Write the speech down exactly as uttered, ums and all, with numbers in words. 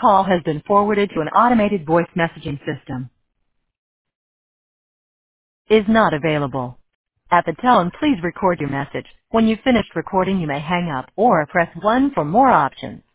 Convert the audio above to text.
call has been forwarded to an automated voice messaging system. Is not available. At the tone, please record your message. When you've finished recording, you may hang up or press one for more options.